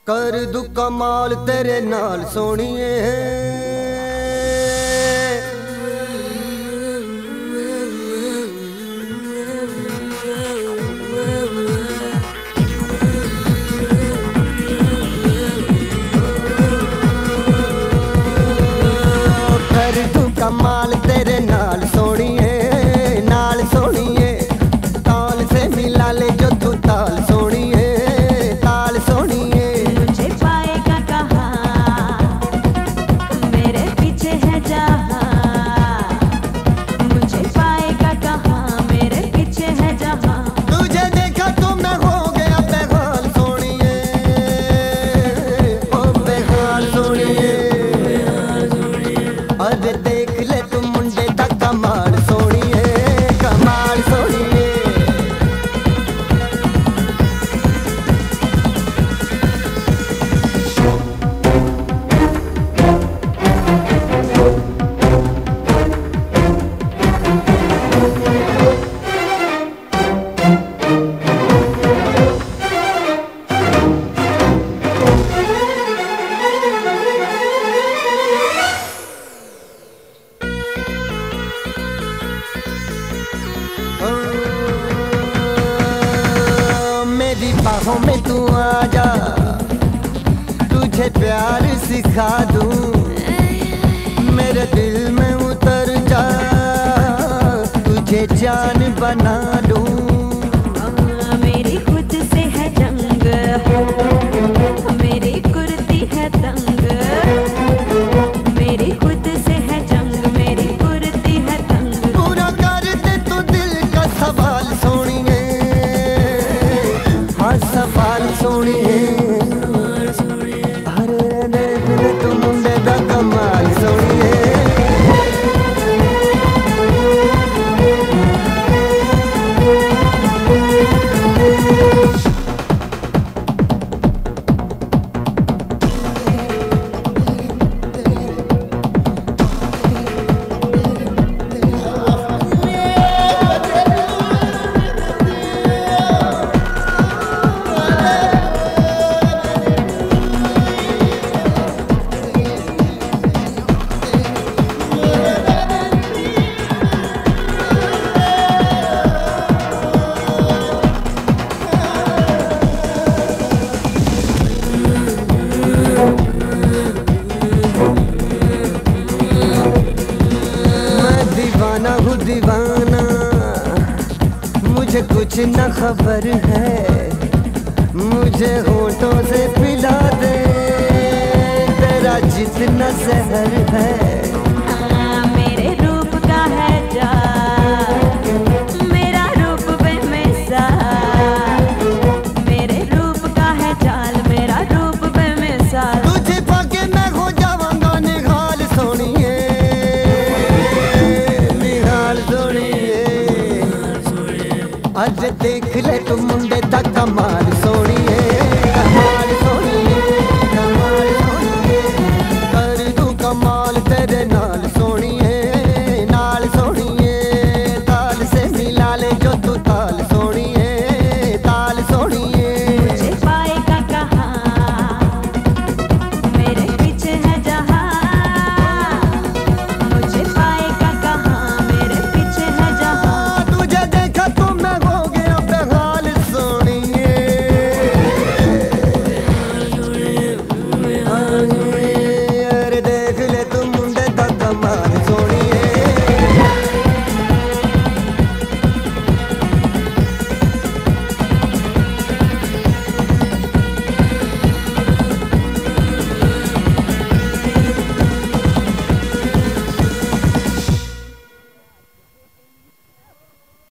कर दू कमाल तेरे नाल सोनिए। कर दू कमाल तेरे नाल सोनिए, नाल सोनिए। ताल से मिला ले जो तू ताल सोनिए, ताल सोनिए। मुझे पाएगा कहाँ, मेरे पीछे है जहाँ। मुझे पाएगा कहाँ, मेरे पीछे है जहाँ। तुझे देखा तो मैं हो गया बेहाल सोनिए, ओ बेहाल सोनिए। अरे देख ले तू मुंडे दा कमाल सोनिए, कमाल सोनिए। मेरी बाहों में तू आजा, तुझे प्यार सिखा दूं। मेरे दिल में उतर जा, तुझे जान बना दूं। मेरी खुद से है जंग, मेरी कुर्ती है तंग। मेरी खुद से है जंग, मेरी कुर्ती है तंग। पूरा कर दे तू दिल का सवाल सोनिए, हाँ सवाल सोनिए। अरे देख ले तू मुंडे दा कमाल सोनिए। दीवाना मुझे कुछ न खबर है, मुझे होठों से पिला दे तेरा जितना जहर है।